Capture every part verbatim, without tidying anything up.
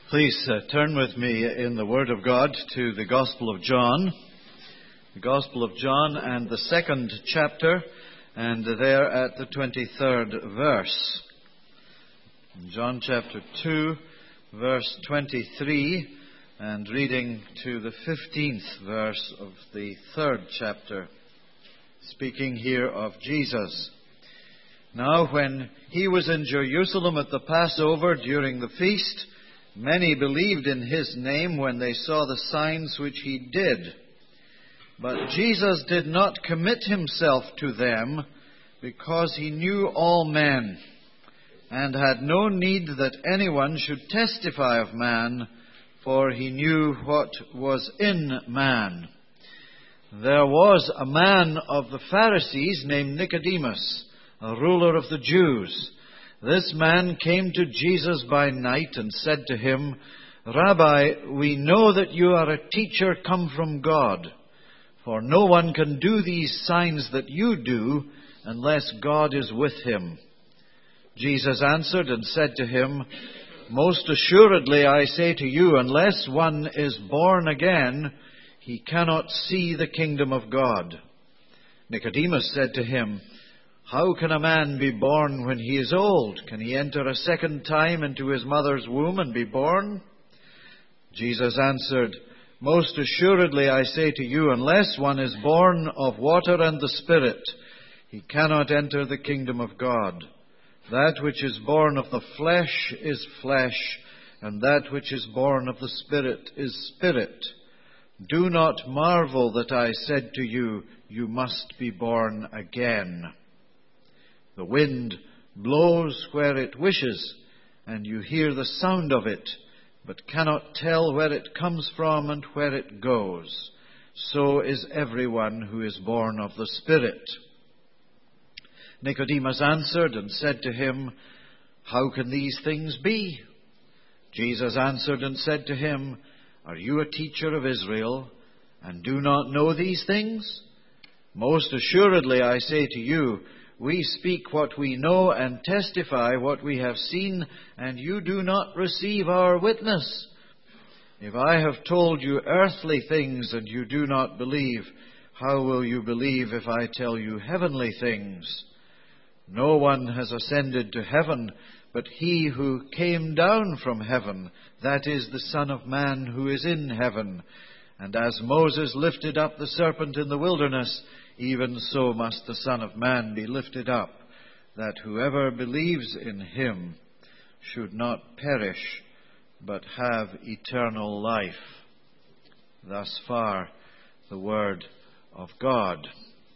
Please uh, turn with me in the Word of God to the Gospel of John, the Gospel of John and the second chapter, and there at the twenty-third verse. John chapter two, verse twenty-three, and reading to the fifteenth verse of the third chapter, speaking here of Jesus. Now when he was in Jerusalem at the Passover during the feast, many believed in his name when they saw the signs which he did. But Jesus did not commit himself to them, because he knew all men, and had no need that anyone should testify of man, for he knew what was in man. There was a man of the Pharisees named Nicodemus, a ruler of the Jews. This man came to Jesus by night and said to him, "Rabbi, we know that you are a teacher come from God, for no one can do these signs that you do unless God is with him." Jesus answered and said to him, "Most assuredly I say to you, unless one is born again, he cannot see the kingdom of God." Nicodemus said to him, "How can a man be born when he is old? Can he enter a second time into his mother's womb and be born?" Jesus answered, "Most assuredly I say to you, unless one is born of water and the Spirit, he cannot enter the kingdom of God. That which is born of the flesh is flesh, and that which is born of the Spirit is spirit. Do not marvel that I said to you, you must be born again. The wind blows where it wishes, and you hear the sound of it, but cannot tell where it comes from and where it goes. So is everyone who is born of the Spirit." Nicodemus answered and said to him, "How can these things be?" Jesus answered and said to him, "Are you a teacher of Israel, and do not know these things? Most assuredly I say to you, we speak what we know and testify what we have seen, and you do not receive our witness. If I have told you earthly things and you do not believe, how will you believe if I tell you heavenly things? No one has ascended to heaven but he who came down from heaven, that is the Son of Man who is in heaven. And as Moses lifted up the serpent in the wilderness, even so must the Son of Man be lifted up, that whoever believes in him should not perish, but have eternal life." Thus far, the word of God.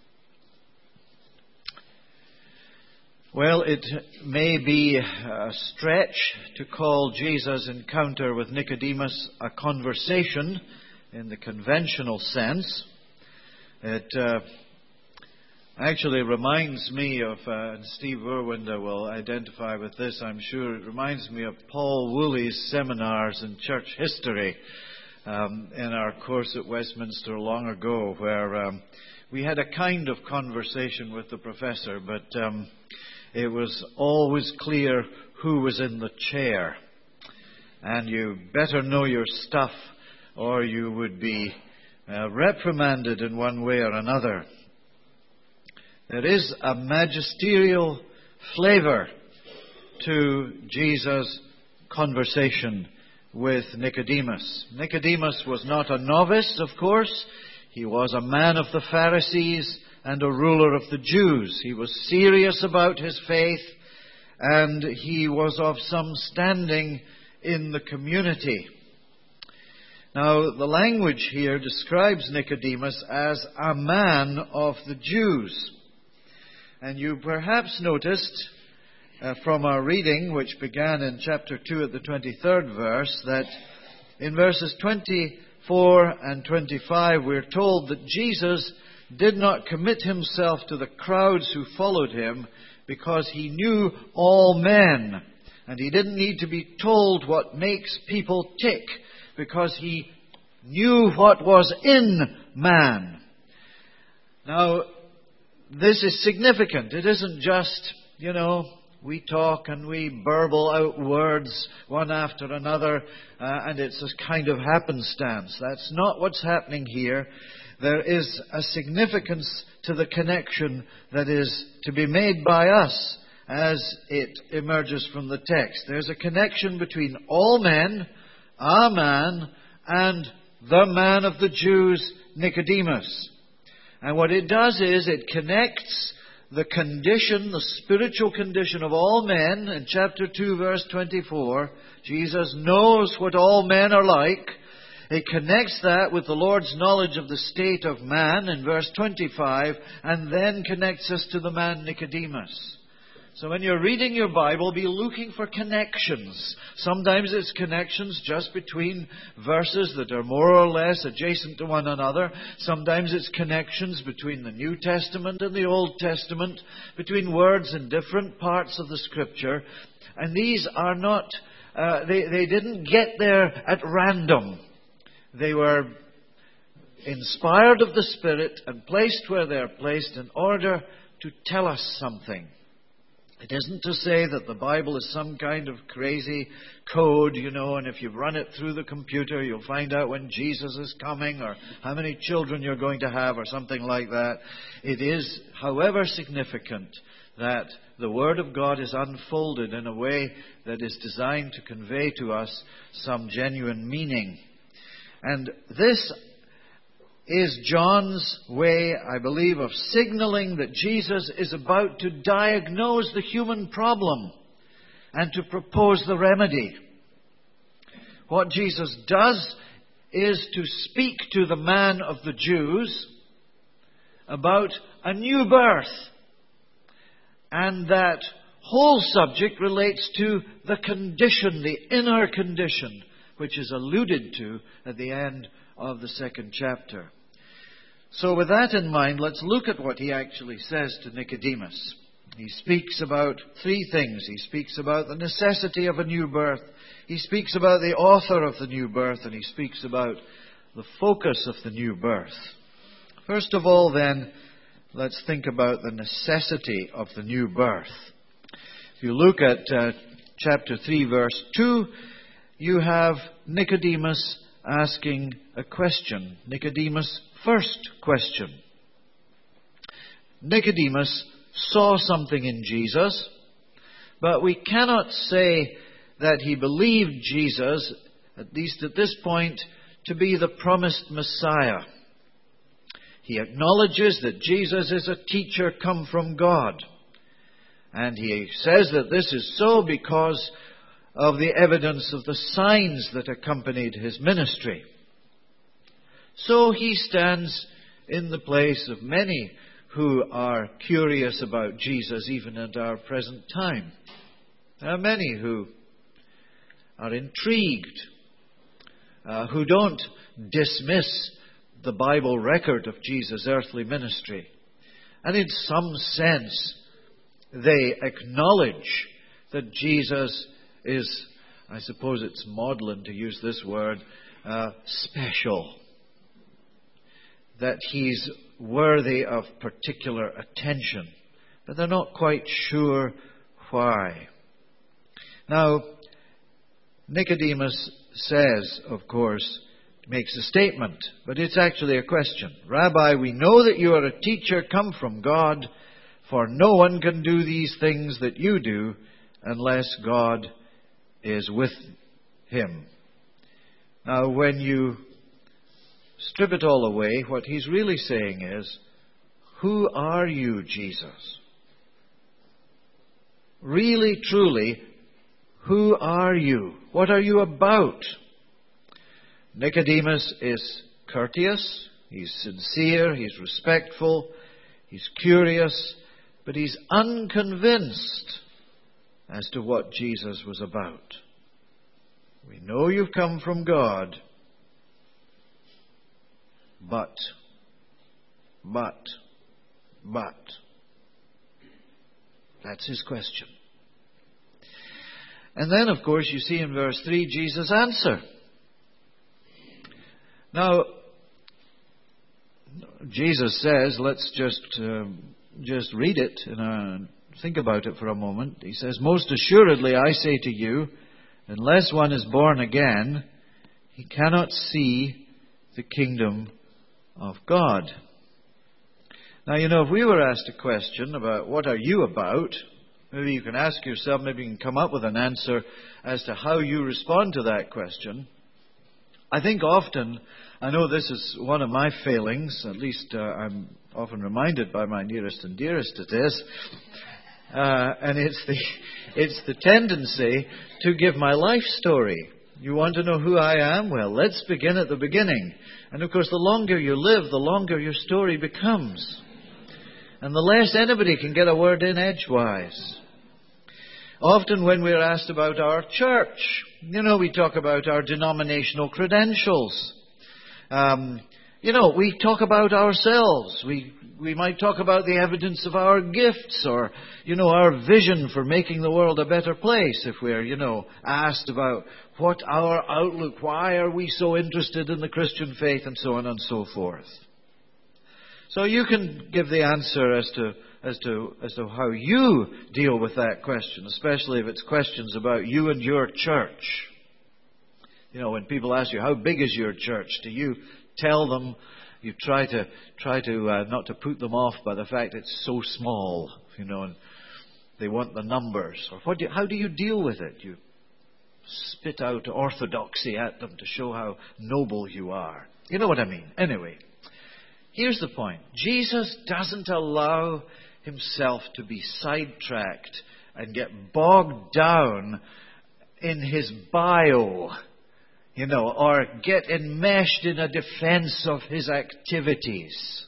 Well, it may be a stretch to call Jesus' encounter with Nicodemus a conversation in the conventional sense. It uh, actually reminds me of, uh, and Steve Werwinder will identify with this, I'm sure, it reminds me of Paul Woolley's seminars in church history um, in our course at Westminster long ago, where um, we had a kind of conversation with the professor, but um, it was always clear who was in the chair. And you better know your stuff, or you would be uh, reprimanded in one way or another. There is a magisterial flavor to Jesus' conversation with Nicodemus. Nicodemus was not a novice, of course. He was a man of the Pharisees and a ruler of the Jews. He was serious about his faith, and he was of some standing in the community. Now, the language here describes Nicodemus as a man of the Jews. And you perhaps noticed uh, from our reading, which began in chapter two at the twenty-third verse, that in verses twenty-four and twenty-five we're told that Jesus did not commit himself to the crowds who followed him because he knew all men. And he didn't need to be told what makes people tick, because he knew what was in man. Now, this is significant. It isn't just, you know, we talk and we burble out words one after another, uh, and it's a kind of happenstance. That's not what's happening here. There is a significance to the connection that is to be made by us as it emerges from the text. There's a connection between all men, a man, and the man of the Jews, Nicodemus. And what it does is it connects the condition, the spiritual condition of all men. In chapter two, verse twenty-four, Jesus knows what all men are like. It connects that with the Lord's knowledge of the state of man in verse twenty-five, and then connects us to the man Nicodemus. So when you're reading your Bible, be looking for connections. Sometimes it's connections just between verses that are more or less adjacent to one another. Sometimes it's connections between the New Testament and the Old Testament, between words in different parts of the Scripture. And these are not, uh, they, they didn't get there at random. They were inspired of the Spirit and placed where they're placed in order to tell us something. It isn't to say that the Bible is some kind of crazy code, you know, and if you run it through the computer, you'll find out when Jesus is coming or how many children you're going to have or something like that. It is, however, significant that the Word of God is unfolded in a way that is designed to convey to us some genuine meaning. And this is John's way, I believe, of signaling that Jesus is about to diagnose the human problem and to propose the remedy. What Jesus does is to speak to the man of the Jews about a new birth. And that whole subject relates to the condition, the inner condition, which is alluded to at the end of the second chapter. So with that in mind, let's look at what he actually says to Nicodemus. He speaks about three things. He speaks about the necessity of a new birth. He speaks about the author of the new birth, and he speaks about the focus of the new birth. First of all, then, let's think about the necessity of the new birth. If you look at uh, chapter three, verse two, you have Nicodemus asking a question. Nicodemus' first question. Nicodemus saw something in Jesus, but we cannot say that he believed Jesus, at least at this point, to be the promised Messiah. He acknowledges that Jesus is a teacher come from God. And he says that this is so because of the evidence of the signs that accompanied his ministry. So he stands in the place of many who are curious about Jesus even at our present time. There are many who are intrigued, uh, who don't dismiss the Bible record of Jesus' earthly ministry. And in some sense, they acknowledge that Jesus is, I suppose it's maudlin to use this word, uh, special. That he's worthy of particular attention. But they're not quite sure why. Now, Nicodemus says, of course, makes a statement, but it's actually a question. Rabbi, we know that you are a teacher come from God, for no one can do these things that you do unless God is with him. Now, when you strip it all away, what he's really saying is, who are you, Jesus? Really, truly, who are you? What are you about? Nicodemus is courteous, he's sincere, he's respectful, he's curious, but he's unconvinced as to what Jesus was about. We know you've come from God, but, but, but. That's his question. And then, of course, you see in verse three Jesus' answer. Now, Jesus says, let's just uh, just read it in a Think about it for a moment. He says, most assuredly I say to you, unless one is born again, he cannot see the kingdom of God. Now, you know, if we were asked a question about what are you about, maybe you can ask yourself, maybe you can come up with an answer as to how you respond to that question. I think often, I know this is one of my failings, at least uh, I'm often reminded by my nearest and dearest it is, uh, and it's the, it's the tendency to give my life story. You want to know who I am? Well, let's begin at the beginning. And of course, the longer you live, the longer your story becomes. And the less anybody can get a word in edgewise. Often when we're asked about our church, you know, we talk about our denominational credentials. Um, you know, we talk about ourselves. We we might talk about the evidence of our gifts or, you know, our vision for making the world a better place if we're, you know, asked about what our outlook, why are we so interested in the Christian faith and so on and so forth. So you can give the answer as to as to as to how you deal with that question, especially if it's questions about you and your church. You know, when people ask you, how big is your church? Do you tell them, you try to try to uh, not to put them off by the fact it's so small, you know, and they want the numbers. Or what do you, how do you deal with it? You spit out orthodoxy at them to show how noble you are. You know what I mean? Anyway, here's the point. Jesus doesn't allow himself to be sidetracked and get bogged down in his bio, you know, or get enmeshed in a defense of his activities.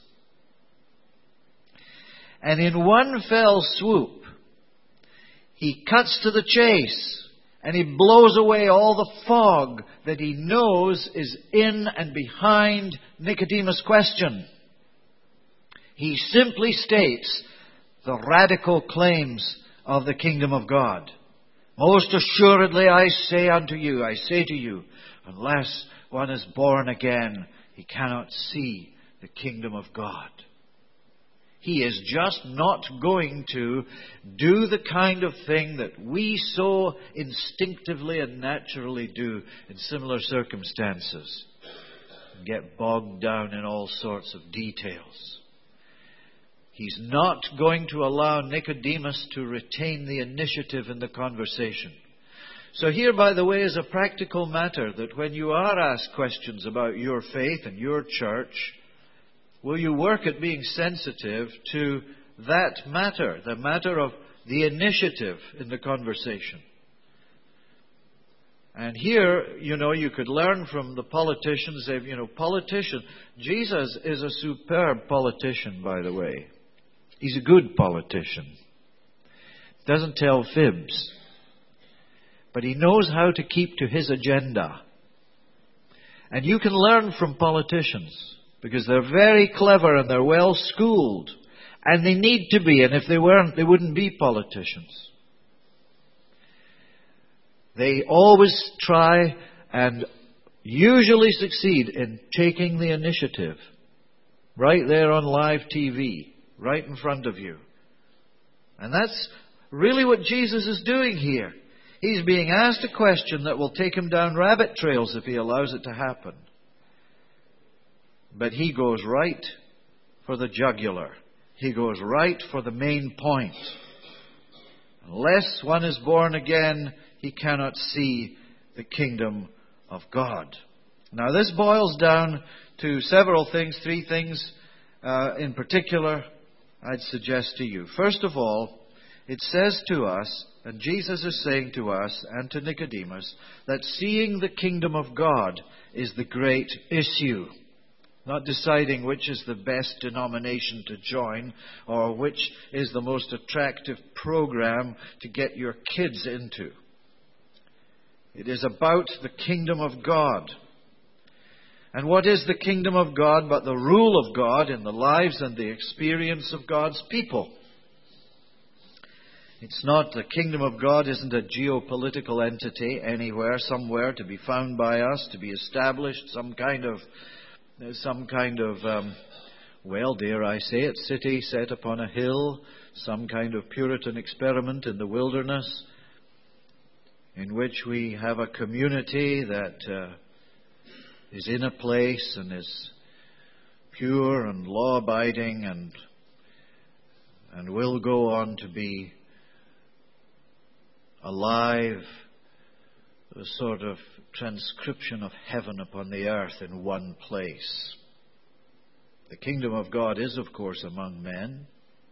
And in one fell swoop, he cuts to the chase and he blows away all the fog that he knows is in and behind Nicodemus' question. He simply states the radical claims of the kingdom of God. Most assuredly I say unto you, I say to you, unless one is born again, he cannot see the kingdom of God. He is just not going to do the kind of thing that we so instinctively and naturally do in similar circumstances. And get bogged down in all sorts of details. He's not going to allow Nicodemus to retain the initiative in the conversation. So here, by the way, is a practical matter that when you are asked questions about your faith and your church, will you work at being sensitive to that matter, the matter of the initiative in the conversation? And here, you know, you could learn from the politicians. They've, you know, politician. Jesus is a superb politician, by the way. He's a good politician. Doesn't tell fibs. But he knows how to keep to his agenda. And you can learn from politicians because they're very clever and they're well schooled. And they need to be. And if they weren't, they wouldn't be politicians. They always try and usually succeed in taking the initiative. Right there on live T V. Right in front of you. And that's really what Jesus is doing here. He's being asked a question that will take him down rabbit trails if he allows it to happen. But he goes right for the jugular. He goes right for the main point. Unless one is born again, he cannot see the kingdom of God. Now this boils down to several things, three things uh, in particular I'd suggest to you. First of all, it says to us, and Jesus is saying to us and to Nicodemus, that seeing the kingdom of God is the great issue. Not deciding which is the best denomination to join or which is the most attractive program to get your kids into. It is about the kingdom of God. And what is the kingdom of God but the rule of God in the lives and the experience of God's people? It's not, the kingdom of God isn't a geopolitical entity anywhere, somewhere to be found by us, to be established, some kind of, some kind of, um, well, dare I say it, city set upon a hill, some kind of Puritan experiment in the wilderness in which we have a community that uh, is in a place and is pure and law-abiding and and will go on to be alive, a sort of transcription of heaven upon the earth in one place. The kingdom of God is, of course, among men,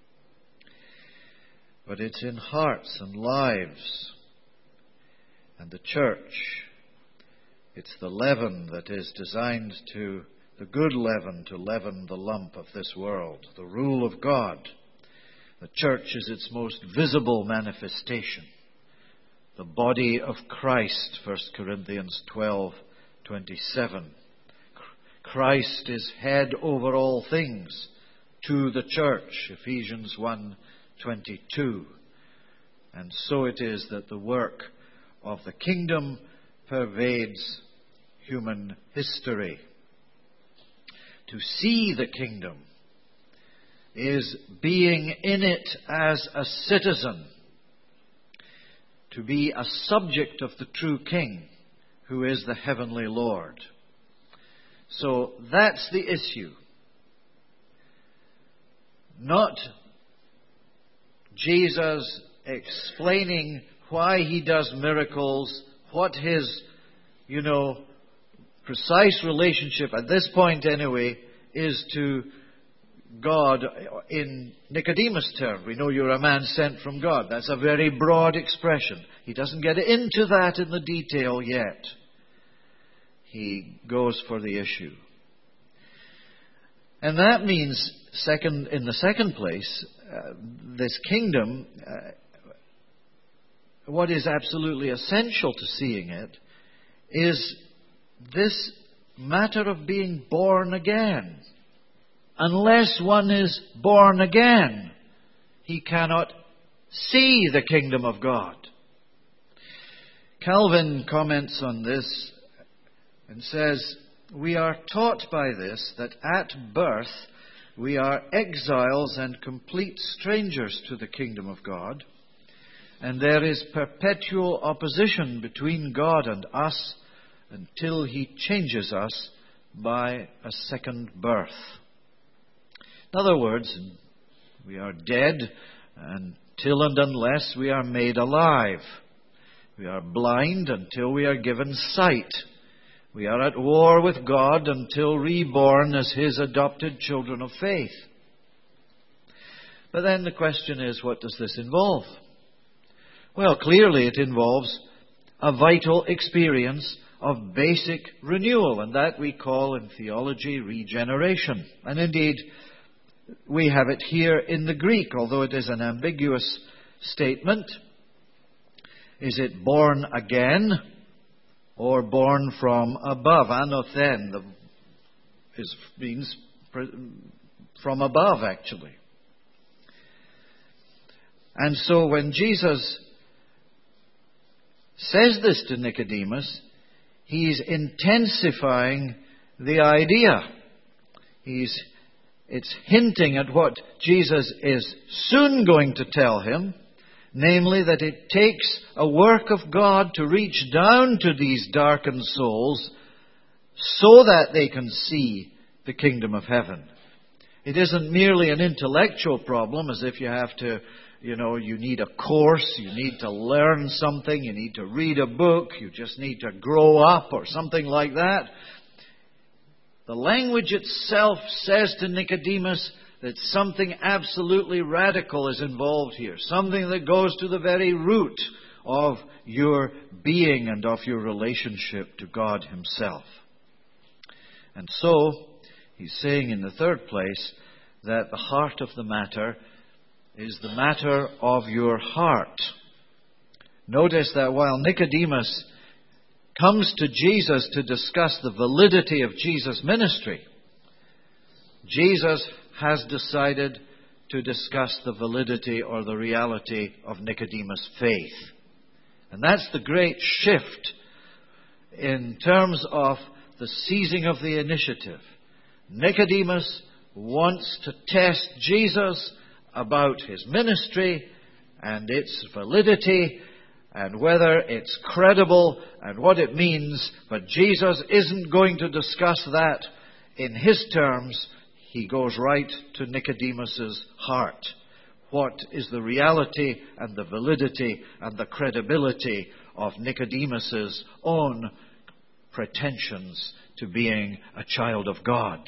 but it's in hearts and lives. And the church, it's the leaven that is designed to, the good leaven, to leaven the lump of this world, the rule of God. The church is its most visible manifestation. The body of Christ, First Corinthians twelve twenty-seven. Christ is head over all things to the church, Ephesians one twenty-two. And so it is that the work of the kingdom pervades human history. To see the kingdom is being in it as a citizen, to be a subject of the true King, who is the heavenly Lord. So that's the issue. Not Jesus explaining why he does miracles, what his, you know, precise relationship, at this point anyway, is to God in Nicodemus' term. We know you're a man sent from God. That's a very broad expression. He doesn't get into that in the detail yet. He goes for the issue. And that means, second, in the second place, uh, this kingdom, uh, what is absolutely essential to seeing it is this matter of being born again. Unless one is born again, he cannot see the kingdom of God. Calvin comments on this and says, "We are taught by this that at birth we are exiles and complete strangers to the kingdom of God, and there is perpetual opposition between God and us until he changes us by a second birth." In other words, we are dead until and unless we are made alive. We are blind until we are given sight. We are at war with God until reborn as his adopted children of faith. But then the question is, what does this involve? Well, clearly it involves a vital experience of basic renewal, and that we call in theology regeneration. And indeed, we have it here in the Greek, although it is an ambiguous statement. Is it born again or born from above? Anothen the, is, means from above, actually. And so when Jesus says this to Nicodemus, he's intensifying the idea. He's It's hinting at what Jesus is soon going to tell him, namely that it takes a work of God to reach down to these darkened souls so that they can see the kingdom of heaven. It isn't merely an intellectual problem, as if you have to, you know, you need a course, you need to learn something, you need to read a book, you just need to grow up or something like that. The language itself says to Nicodemus that something absolutely radical is involved here. Something that goes to the very root of your being and of your relationship to God himself. And so, he's saying in the third place that the heart of the matter is the matter of your heart. Notice that while Nicodemus comes to Jesus to discuss the validity of Jesus' ministry, Jesus has decided to discuss the validity or the reality of Nicodemus' faith. And that's the great shift in terms of the seizing of the initiative. Nicodemus wants to test Jesus about his ministry and its validity and whether it's credible and what it means. But Jesus isn't going to discuss that in his terms. He goes right to Nicodemus's heart. What is the reality and the validity and the credibility of Nicodemus's own pretensions to being a child of God?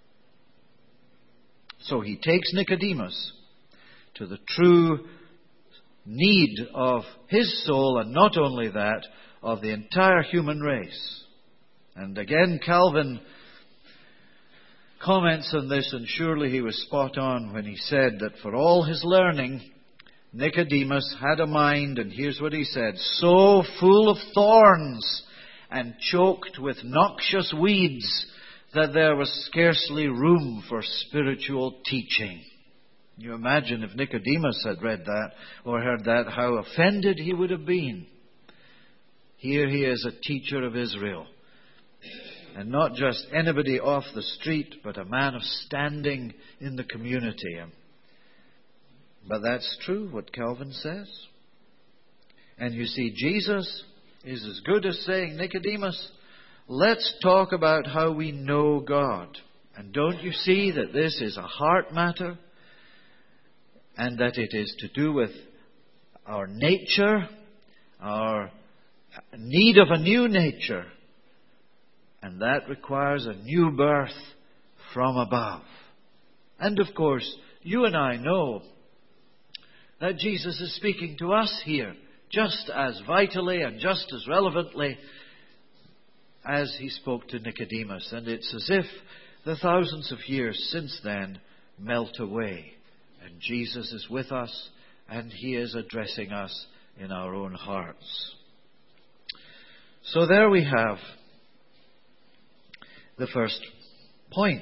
So he takes Nicodemus to the true need of his soul, and not only that, of the entire human race. And again, Calvin comments on this, and surely he was spot on when he said that for all his learning, Nicodemus had a mind, and here's what he said, so full of thorns and choked with noxious weeds that there was scarcely room for spiritual teaching. Can you imagine if Nicodemus had read that or heard that, how offended he would have been? Here he is, a teacher of Israel. And not just anybody off the street, but a man of standing in the community. But that's true, what Calvin says. And you see, Jesus is as good as saying, Nicodemus, let's talk about how we know God. And don't you see that this is a heart matter? And that it is to do with our nature, our need of a new nature. And that requires a new birth from above. And of course, you and I know that Jesus is speaking to us here just as vitally and just as relevantly as he spoke to Nicodemus. And it's as if the thousands of years since then melt away. And Jesus is with us, and he is addressing us in our own hearts. So there we have the first point,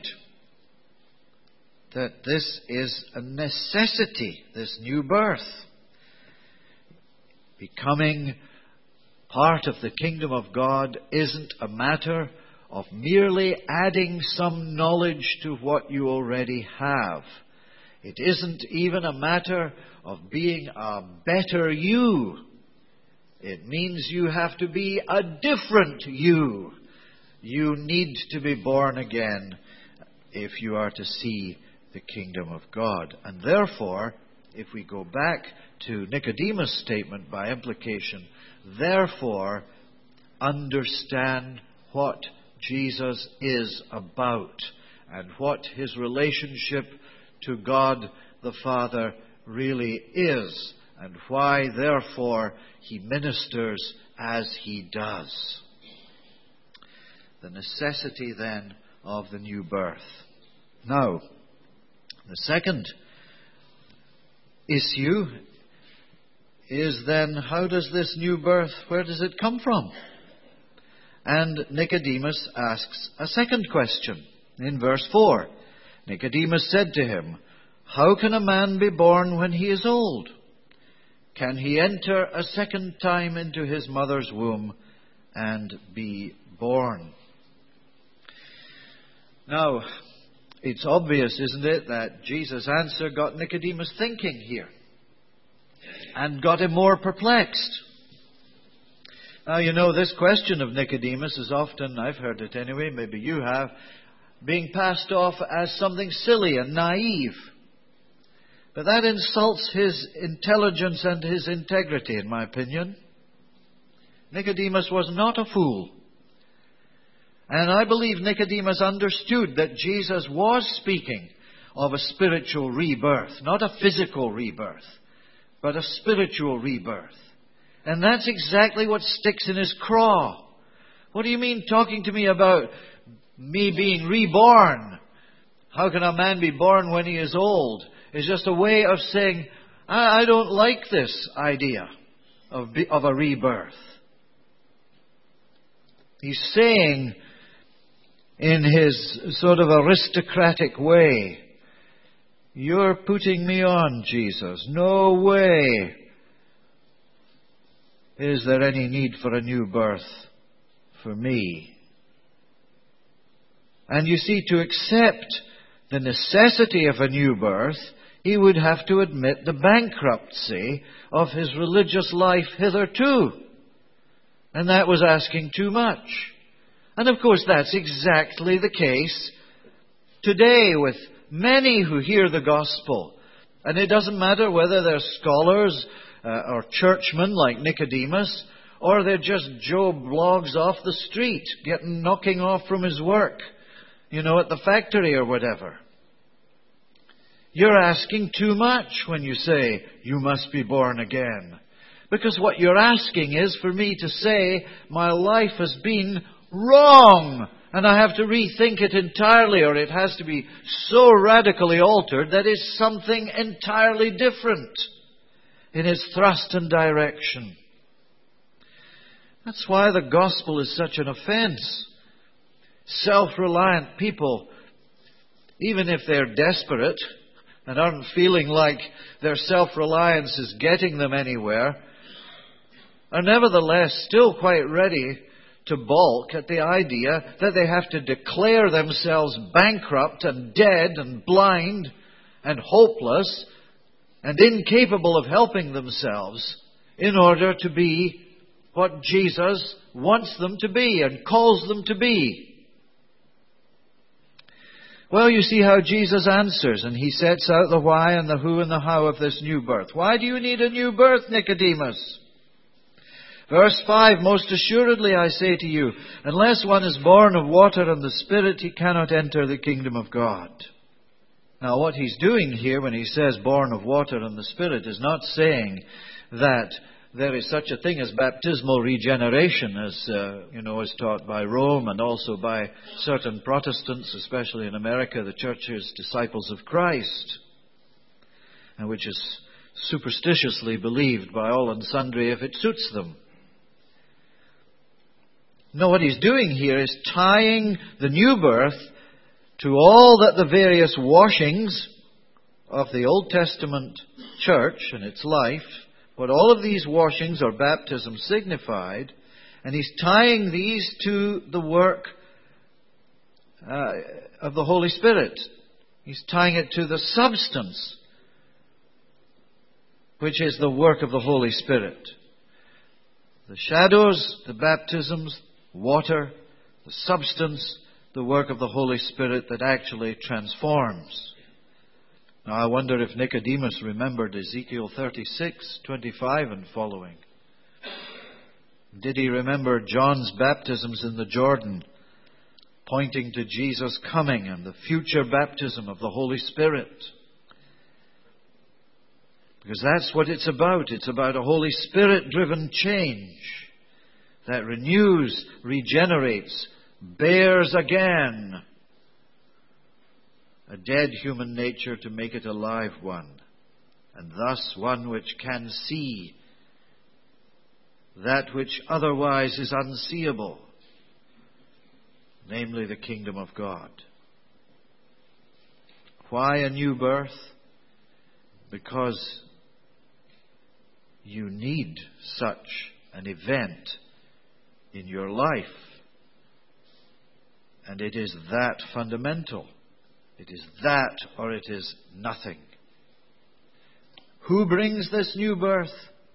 that this is a necessity, this new birth. Becoming part of the kingdom of God isn't a matter of merely adding some knowledge to what you already have. It isn't even a matter of being a better you. It means you have to be a different you. You need to be born again if you are to see the kingdom of God. And therefore, if we go back to Nicodemus' statement by implication, therefore, understand what Jesus is about and what his relationship to God the Father really is, and why, therefore, he ministers as he does. The necessity, then, of the new birth. Now, the second issue is then, how does this new birth, where does it come from? And Nicodemus asks a second question in verse four. Nicodemus said to him, how can a man be born when he is old? Can he enter a second time into his mother's womb and be born? Now, it's obvious, isn't it, that Jesus' answer got Nicodemus thinking here and got him more perplexed. Now, you know, this question of Nicodemus is often, I've heard it anyway, maybe you have, being passed off as something silly and naive. But that insults his intelligence and his integrity, in my opinion. Nicodemus was not a fool. And I believe Nicodemus understood that Jesus was speaking of a spiritual rebirth, not a physical rebirth, but a spiritual rebirth. And that's exactly what sticks in his craw. What do you mean talking to me about me being reborn? How can a man be born when he is old? It's just a way of saying, I, I don't like this idea of, of a rebirth. He's saying in his sort of aristocratic way, you're putting me on, Jesus. No way is there any need for a new birth for me. And you see, to accept the necessity of a new birth he would have to admit the bankruptcy of his religious life hitherto. And that was asking too much. And of course that's exactly the case today with many who hear the gospel. And it doesn't matter whether they're scholars uh, or churchmen like Nicodemus, or they're just Joe Blogs off the street, getting knocking off from his work, you know, at the factory or whatever. You're asking too much when you say, you must be born again. Because what you're asking is for me to say, my life has been wrong, and I have to rethink it entirely, or it has to be so radically altered that it's something entirely different in its thrust and direction. That's why the gospel is such an offense. Self-reliant people, even if they're desperate and aren't feeling like their self-reliance is getting them anywhere, are nevertheless still quite ready to balk at the idea that they have to declare themselves bankrupt and dead and blind and hopeless and incapable of helping themselves in order to be what Jesus wants them to be and calls them to be. Well, you see how Jesus answers, and he sets out the why and the who and the how of this new birth. Why do you need a new birth, Nicodemus? Verse five, most assuredly I say to you, unless one is born of water and the Spirit, he cannot enter the kingdom of God. Now, what he's doing here when he says born of water and the Spirit is not saying that there is such a thing as baptismal regeneration, as uh, you know, is taught by Rome and also by certain Protestants, especially in America, the church's Disciples of Christ, and which is superstitiously believed by all and sundry if it suits them. No, what he's doing here is tying the new birth to all that the various washings of the Old Testament church and its life, what all of these washings or baptisms signified, and he's tying these to the work uh, of the Holy Spirit. He's tying it to the substance, which is the work of the Holy Spirit. The shadows, the baptisms, water, the substance, the work of the Holy Spirit that actually transforms. Now, I wonder if Nicodemus remembered Ezekiel thirty-six, twenty-five and following. Did he remember John's baptisms in the Jordan, pointing to Jesus' coming and the future baptism of the Holy Spirit? Because that's what it's about. It's about a Holy Spirit-driven change that renews, regenerates, bears again a dead human nature to make it a live one, and thus one which can see that which otherwise is unseeable, namely the kingdom of God. Why a new birth? Because you need such an event in your life, and it is that fundamental. It is that or it is nothing. Who brings this new birth?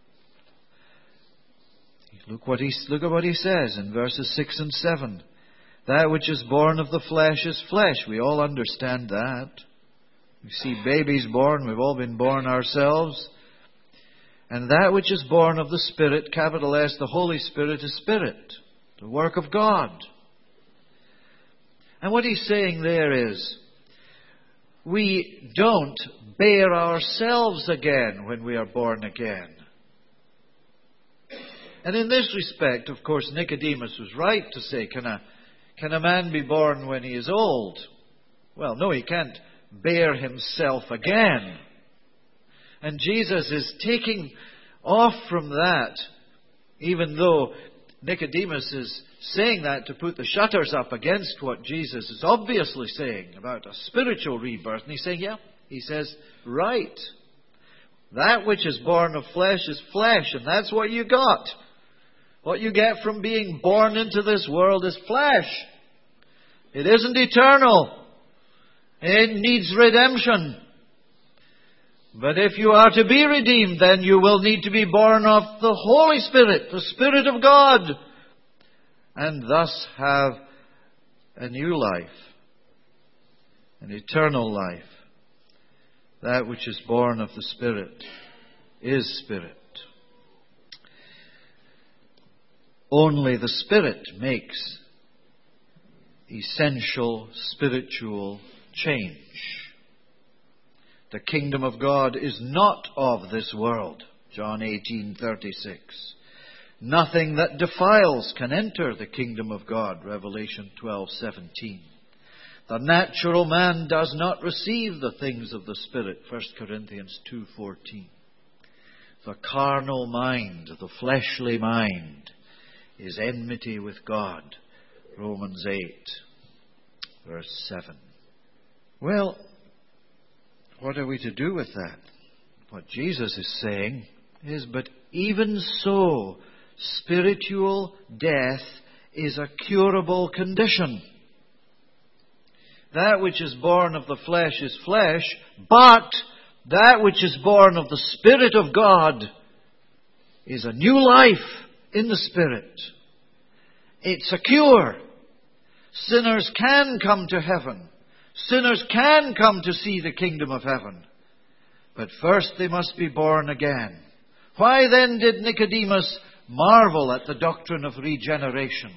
Look what he, look at what he says in verses six and seven. That which is born of the flesh is flesh. We all understand that. We see babies born. We've all been born ourselves. And that which is born of the Spirit, capital S, the Holy Spirit, is Spirit. The work of God. And what he's saying there is, we don't bear ourselves again when we are born again. And in this respect, of course, Nicodemus was right to say, can a, can a man be born when he is old? Well, no, he can't bear himself again. And Jesus is taking off from that, even though Nicodemus is saying that to put the shutters up against what Jesus is obviously saying about a spiritual rebirth. And he's saying, yeah, he says, right. That which is born of flesh is flesh, and that's what you got. What you get from being born into this world is flesh. It isn't eternal. It needs redemption. But if you are to be redeemed, then you will need to be born of the Holy Spirit, the Spirit of God, and thus have a new life, an eternal life. That which is born of the Spirit is Spirit. Only the Spirit makes essential spiritual change. The kingdom of God is not of this world. John eighteen thirty-six. Nothing that defiles can enter the kingdom of God. Revelation twelve seventeen. The natural man does not receive the things of the Spirit. First Corinthians two fourteen. The carnal mind, the fleshly mind, is enmity with God. Romans eight, verse seven. Well, what are we to do with that? What Jesus is saying is, but even so, spiritual death is a curable condition. That which is born of the flesh is flesh, but that which is born of the Spirit of God is a new life in the Spirit. It's a cure. Sinners can come to heaven. Sinners can come to see the kingdom of heaven. But first they must be born again. Why then did Nicodemus marvel at the doctrine of regeneration?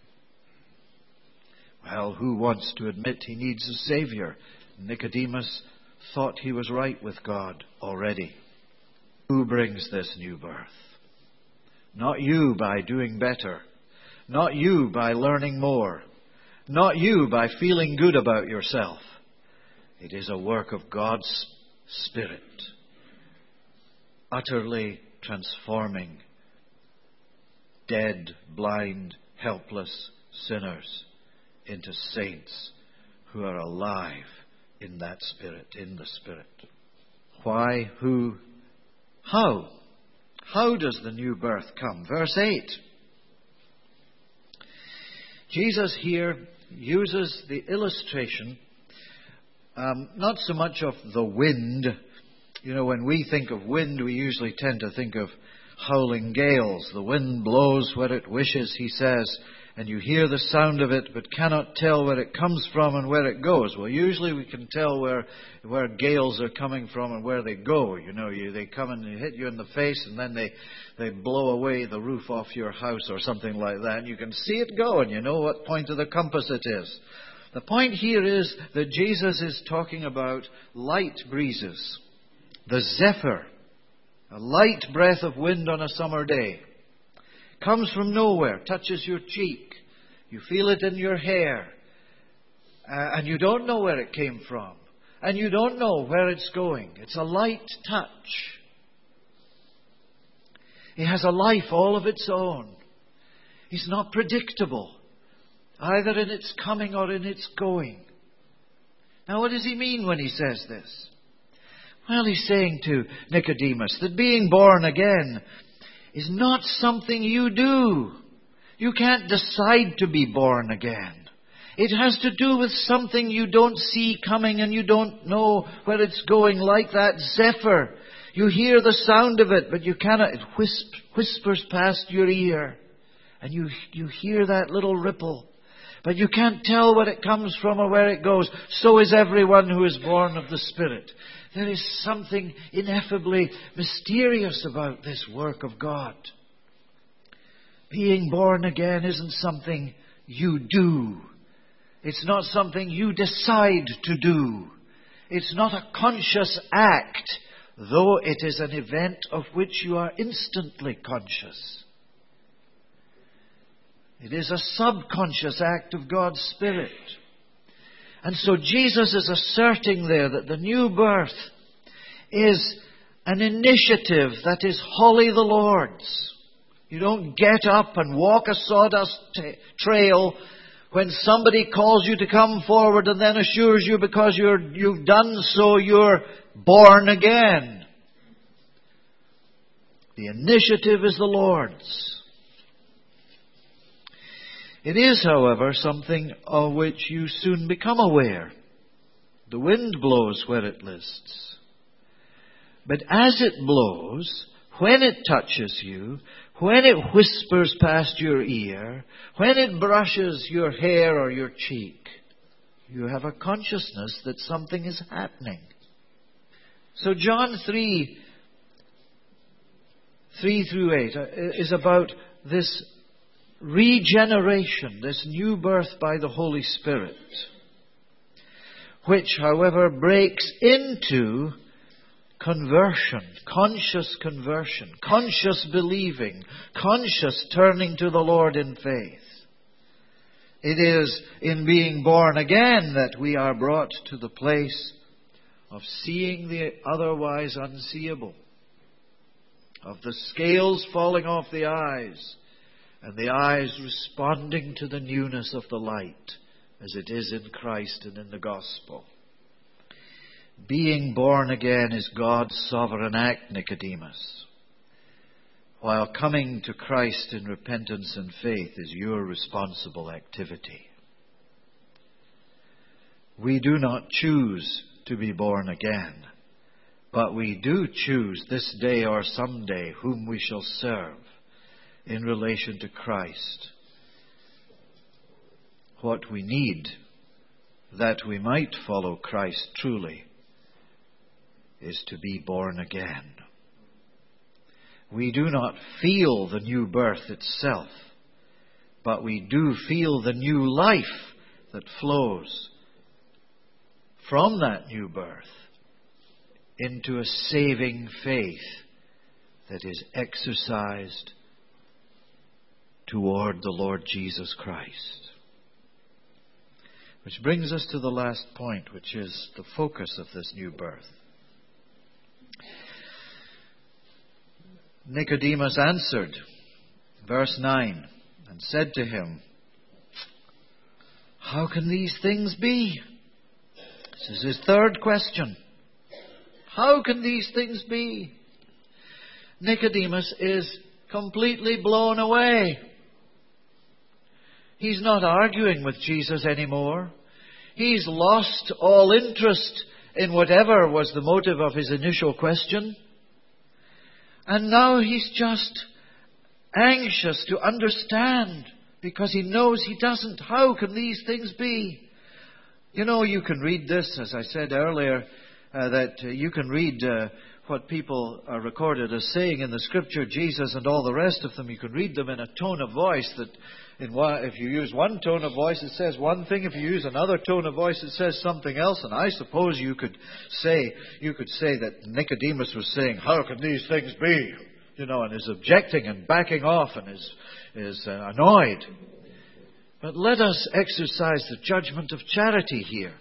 Well, who wants to admit he needs a Savior? Nicodemus thought he was right with God already. Who brings this new birth? Not you by doing better. Not you by learning more. Not you by feeling good about yourself. It is a work of God's Spirit, utterly transforming dead, blind, helpless sinners into saints who are alive in that Spirit, in the Spirit. Why? Who? How? How does the new birth come? Verse eight. Jesus here uses the illustration, um, not so much of the wind. You know, when we think of wind, we usually tend to think of howling gales. The wind blows where it wishes, he says, and you hear the sound of it, but cannot tell where it comes from and where it goes. Well, usually we can tell where where gales are coming from and where they go. You know, you, they come and they hit you in the face, and then they, they blow away the roof off your house or something like that. And you can see it go, and you know what point of the compass it is. The point here is that Jesus is talking about light breezes. The zephyr, a light breath of wind on a summer day, comes from nowhere, touches your cheek. You feel it in your hair. Uh, and you don't know where it came from. And you don't know where it's going. It's a light touch. It has a life all of its own. It's not predictable, either in its coming or in its going. Now, what does he mean when he says this? Well, he's saying to Nicodemus that being born again is not something you do. You can't decide to be born again. It has to do with something you don't see coming and you don't know where it's going, like that zephyr. You hear the sound of it, but you cannot. It whisp, whispers past your ear, and you you hear that little ripple, but you can't tell where it comes from or where it goes. So is everyone who is born of the Spirit. There is something ineffably mysterious about this work of God. Being born again isn't something you do. It's not something you decide to do. It's not a conscious act, though it is an event of which you are instantly conscious. It is a subconscious act of God's Spirit. And so Jesus is asserting there that the new birth is an initiative that is wholly the Lord's. You don't get up and walk a sawdust t- trail when somebody calls you to come forward and then assures you because you're, you've done so, you're born again. The initiative is the Lord's. It is, however, something of which you soon become aware. The wind blows where it lists. But as it blows, when it touches you, when it whispers past your ear, when it brushes your hair or your cheek, you have a consciousness that something is happening. So John three, three through eight is about this regeneration, this new birth by the Holy Spirit, which, however, breaks into conversion, conscious conversion, conscious believing, conscious turning to the Lord in faith. It is in being born again that we are brought to the place of seeing the otherwise unseeable, of the scales falling off the eyes, and the eyes responding to the newness of the light, as it is in Christ and in the gospel. Being born again is God's sovereign act, Nicodemus, while coming to Christ in repentance and faith is your responsible activity. We do not choose to be born again, but we do choose this day or someday whom we shall serve in relation to Christ. What we need, that we might follow Christ truly, is to be born again. We do not feel the new birth itself, but we do feel the new life that flows from that new birth into a saving faith that is exercised toward the Lord Jesus Christ. Which brings us to the last point, which is the focus of this new birth. Nicodemus answered, verse nine, and said to him, "How can these things be?" This is his third question. How can these things be? Nicodemus is completely blown away. He's not arguing with Jesus anymore. He's lost all interest in whatever was the motive of his initial question. And now he's just anxious to understand because he knows he doesn't. How can these things be? You know, you can read this, as I said earlier, uh, that uh, you can read uh, what people are recorded as saying in the Scripture, Jesus and all the rest of them. You can read them in a tone of voice that in one, if you use one tone of voice, it says one thing. If you use another tone of voice, it says something else. And I suppose you could say, you could say that Nicodemus was saying, "How can these things be?" You know, and is objecting and backing off and is, is uh, annoyed. But let us exercise the judgment of charity here.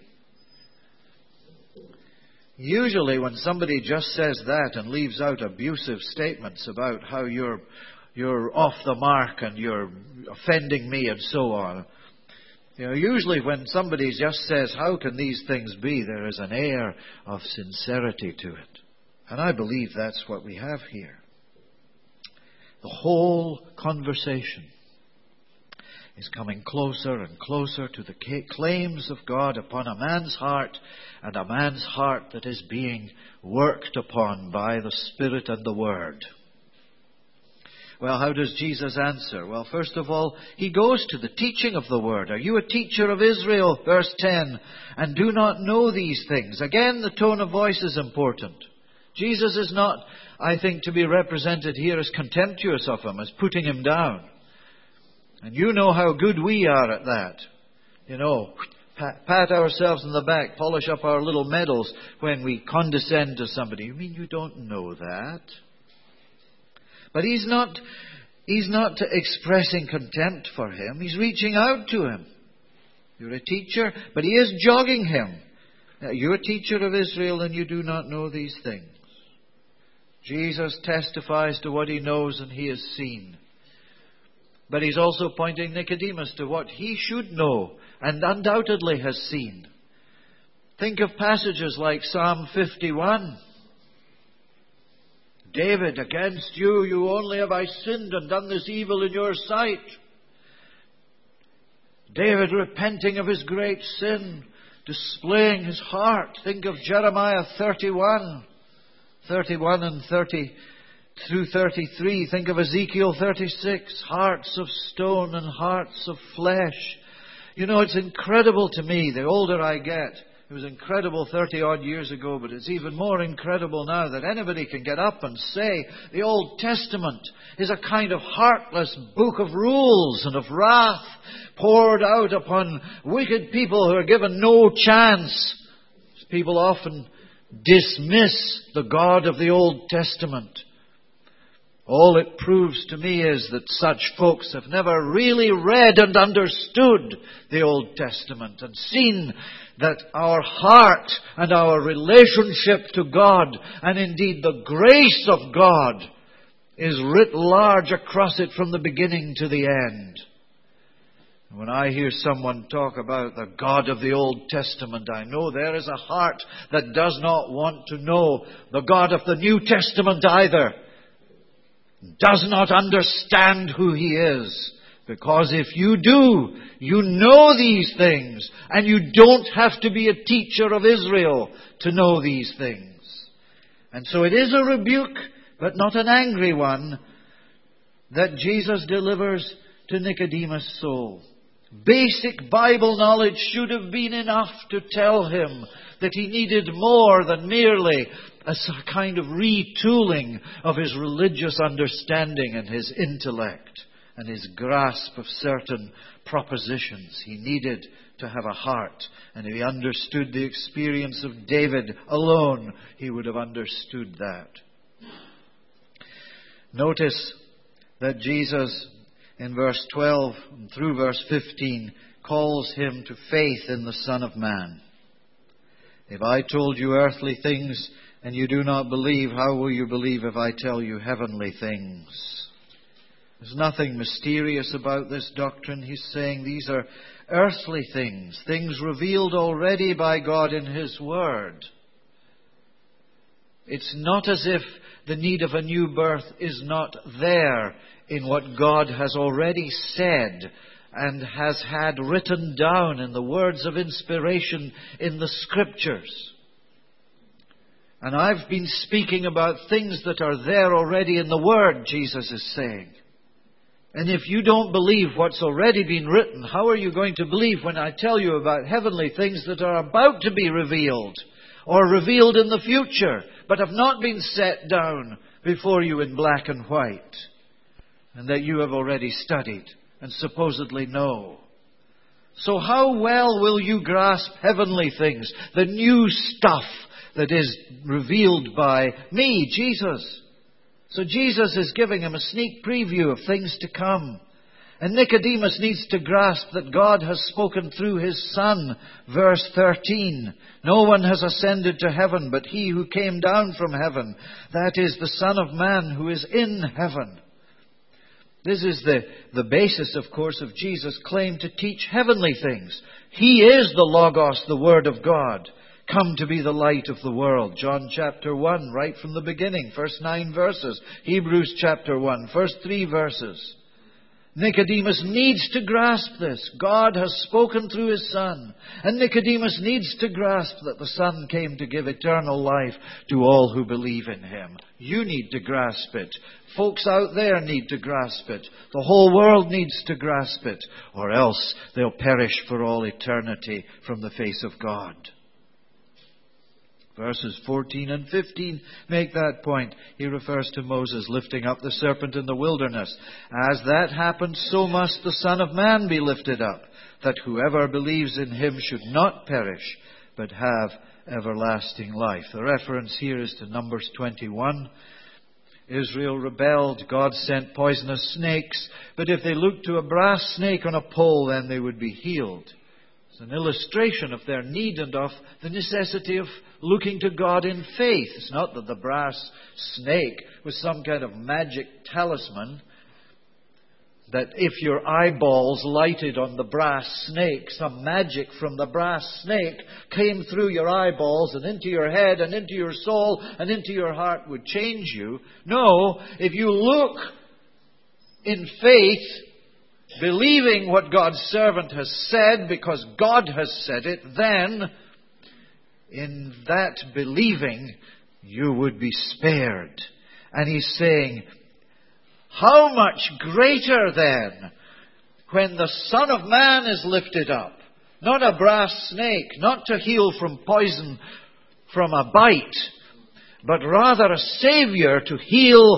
Usually when somebody just says that and leaves out abusive statements about how you're you're off the mark and you're offending me and so on, you know, usually when somebody just says, "How can these things be?" there is an air of sincerity to it. And I believe that's what we have here. The whole conversation is coming closer and closer to the claims of God upon a man's heart, and a man's heart that is being worked upon by the Spirit and the Word. Well, how does Jesus answer? Well, first of all, he goes to the teaching of the Word. "Are you a teacher of Israel?" Verse ten. "And do not know these things?" Again, the tone of voice is important. Jesus is not, I think, to be represented here as contemptuous of him, as putting him down. And you know how good we are at that. You know, pat, pat ourselves on the back, polish up our little medals when we condescend to somebody. You mean you don't know that? But he's not, he's not expressing contempt for him. He's reaching out to him. You're a teacher, but he is jogging him. You're a teacher of Israel and you do not know these things. Jesus testifies to what he knows and he has seen. But he's also pointing Nicodemus to what he should know and undoubtedly has seen. Think of passages like Psalm fifty-one. "David, against you, you only have I sinned and done this evil in your sight." David repenting of his great sin, displaying his heart. Think of Jeremiah thirty-one. thirty-one and thirty through thirty-three. Think of Ezekiel thirty-six. Hearts of stone and hearts of flesh. You know, it's incredible to me, the older I get. It was incredible thirty-odd years ago, but it's even more incredible now that anybody can get up and say the Old Testament is a kind of heartless book of rules and of wrath poured out upon wicked people who are given no chance. People often dismiss the God of the Old Testament. All it proves to me is that such folks have never really read and understood the Old Testament and seen that our heart and our relationship to God, and indeed the grace of God, is writ large across it from the beginning to the end. When I hear someone talk about the God of the Old Testament, I know there is a heart that does not want to know the God of the New Testament either. Does not understand who He is. Because if you do, you know these things. And you don't have to be a teacher of Israel to know these things. And so it is a rebuke, but not an angry one, that Jesus delivers to Nicodemus' soul. Basic Bible knowledge should have been enough to tell him that he needed more than merely a kind of retooling of his religious understanding and his intellect and his grasp of certain propositions. He needed to have a heart. And if he understood the experience of David alone, he would have understood that. Notice that Jesus, in verse twelve and through verse fifteen, calls him to faith in the Son of Man. If I told you earthly things and you do not believe, how will you believe if I tell you heavenly things? There's nothing mysterious about this doctrine. He's saying these are earthly things, things revealed already by God in His Word. It's not as if the need of a new birth is not there in what God has already said and has had written down in the words of inspiration in the Scriptures. And I've been speaking about things that are there already in the Word, Jesus is saying. And if you don't believe what's already been written, how are you going to believe when I tell you about heavenly things that are about to be revealed or revealed in the future, but have not been set down before you in black and white, and that you have already studied and supposedly know? So how well will you grasp heavenly things, the new stuff that is revealed by me, Jesus? So Jesus is giving him a sneak preview of things to come. And Nicodemus needs to grasp that God has spoken through His Son. Verse thirteen. No one has ascended to heaven but He who came down from heaven. That is the Son of Man who is in heaven. This is the, the basis, of course, of Jesus' claim to teach heavenly things. He is the Logos, the Word of God, come to be the light of the world. John chapter one, right from the beginning, first nine verses. Hebrews chapter one, first three verses. Nicodemus needs to grasp this. God has spoken through His Son. And Nicodemus needs to grasp that the Son came to give eternal life to all who believe in Him. You need to grasp it. Folks out there need to grasp it. The whole world needs to grasp it. Or else they'll perish for all eternity from the face of God. Verses fourteen and fifteen make that point. He refers to Moses lifting up the serpent in the wilderness. As that happened, so must the Son of Man be lifted up, that whoever believes in Him should not perish, but have everlasting life. The reference here is to Numbers twenty-one. Israel rebelled. God sent poisonous snakes. But if they looked to a brass snake on a pole, then they would be healed. It's an illustration of their need and of the necessity of looking to God in faith. It's not that the brass snake was some kind of magic talisman, that if your eyeballs lighted on the brass snake, some magic from the brass snake came through your eyeballs and into your head and into your soul and into your heart would change you. No, if you look in faith, believing what God's servant has said because God has said it, then in that believing you would be spared. And he's saying, how much greater then when the Son of Man is lifted up. Not a brass snake, not to heal from poison from a bite, but rather a Savior to heal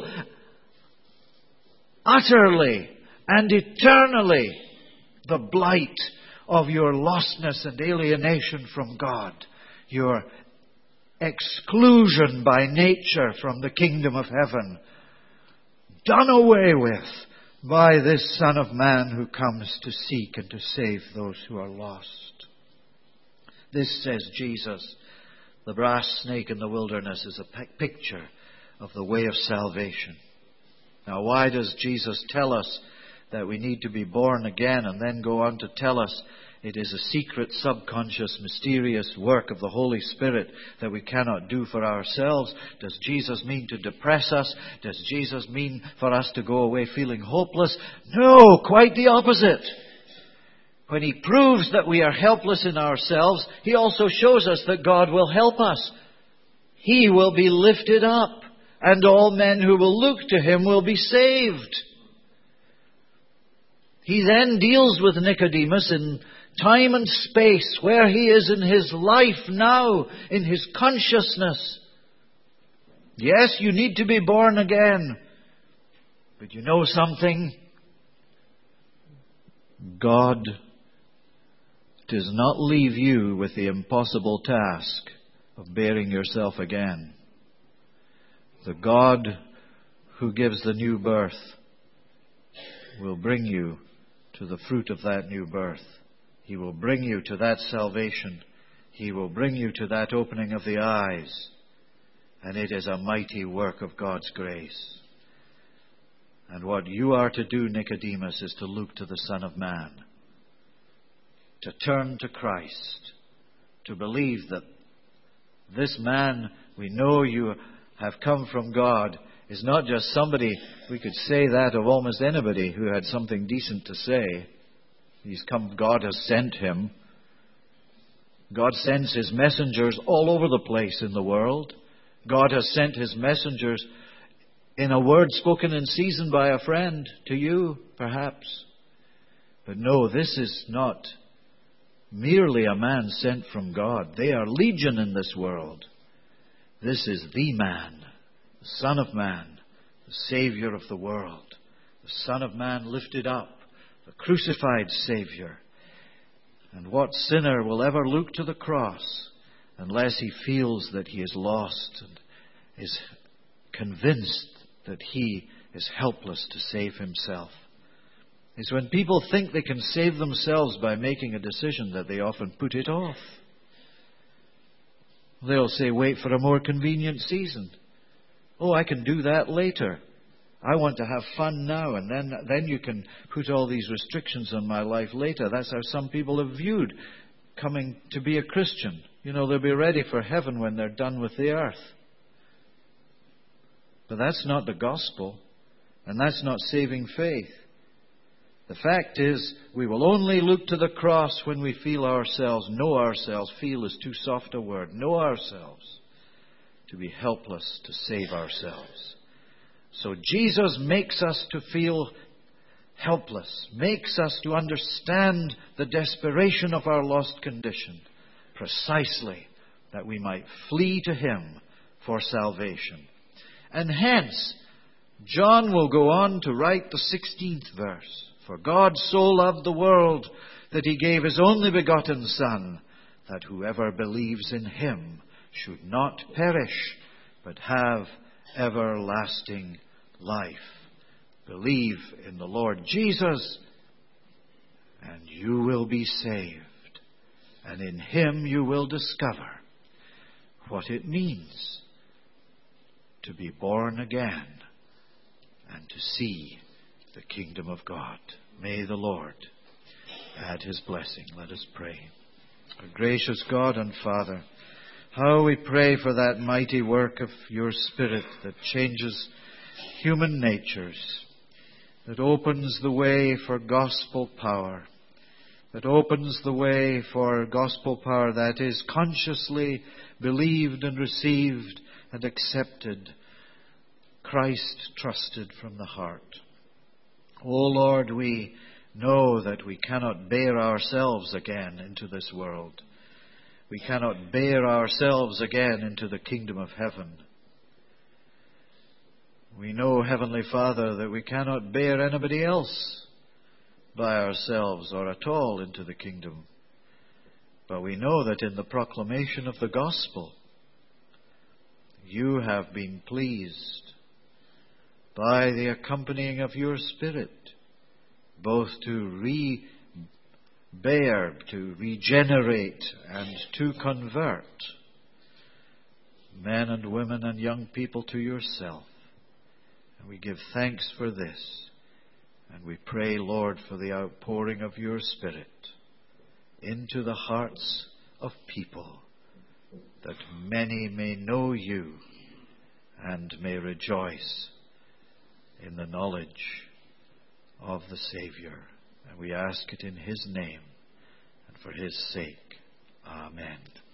utterly and eternally the blight of your lostness and alienation from God, your exclusion by nature from the kingdom of heaven, done away with by this Son of Man who comes to seek and to save those who are lost. This, says Jesus, the brass snake in the wilderness, is a picture of the way of salvation. Now, why does Jesus tell us that we need to be born again and then go on to tell us it is a secret, subconscious, mysterious work of the Holy Spirit that we cannot do for ourselves? Does Jesus mean to depress us? Does Jesus mean for us to go away feeling hopeless? No, quite the opposite. When He proves that we are helpless in ourselves, He also shows us that God will help us. He will be lifted up, and all men who will look to Him will be saved. He then deals with Nicodemus in time and space, where he is in his life now, in his consciousness. Yes, you need to be born again. But you know something? God does not leave you with the impossible task of bearing yourself again. The God who gives the new birth will bring you to the fruit of that new birth. He will bring you to that salvation. He will bring you to that opening of the eyes. And it is a mighty work of God's grace. And what you are to do, Nicodemus, is to look to the Son of Man. To turn to Christ. To believe that this man we know you have come from God is not just somebody. We could say that of almost anybody who had something decent to say. He's come, God has sent him. God sends His messengers all over the place in the world. God has sent His messengers in a word spoken in season by a friend to you, perhaps. But no, this is not merely a man sent from God. They are legion in this world. This is the man, the Son of Man, the Savior of the world, the Son of Man lifted up, the crucified Savior. And what sinner will ever look to the cross unless he feels that he is lost and is convinced that he is helpless to save himself? It's when people think they can save themselves by making a decision that they often put it off. They'll say, wait for a more convenient season. Oh, I can do that later. I want to have fun now, and then then you can put all these restrictions on my life later. That's how some people have viewed coming to be a Christian. You know, they'll be ready for heaven when they're done with the earth. But that's not the gospel, and that's not saving faith. The fact is, we will only look to the cross when we feel ourselves, know ourselves, feel is too soft a word, know ourselves to be helpless to save ourselves. So Jesus makes us to feel helpless, makes us to understand the desperation of our lost condition, precisely that we might flee to Him for salvation. And hence, John will go on to write the sixteenth verse. For God so loved the world that He gave His only begotten Son, that whoever believes in Him should not perish, but have everlasting life. Believe in the Lord Jesus, and you will be saved. And in Him you will discover what it means to be born again and to see the kingdom of God. May the Lord add His blessing. Let us pray. Our gracious God and Father, how we pray for that mighty work of Your Spirit that changes human natures, that opens the way for gospel power, that opens the way for gospel power that is consciously believed and received and accepted, Christ trusted from the heart. O Lord, we know that we cannot bear ourselves again into this world. We cannot bear ourselves again into the kingdom of heaven. We know, Heavenly Father, that we cannot bear anybody else by ourselves or at all into the kingdom. But we know that in the proclamation of the gospel, you have been pleased by the accompanying of your Spirit, both to re-bear, to regenerate, and to convert men and women and young people to yourself. And we give thanks for this. And we pray, Lord, for the outpouring of your Spirit into the hearts of people, that many may know you and may rejoice in the knowledge of the Savior. And we ask it in his name and for his sake. Amen.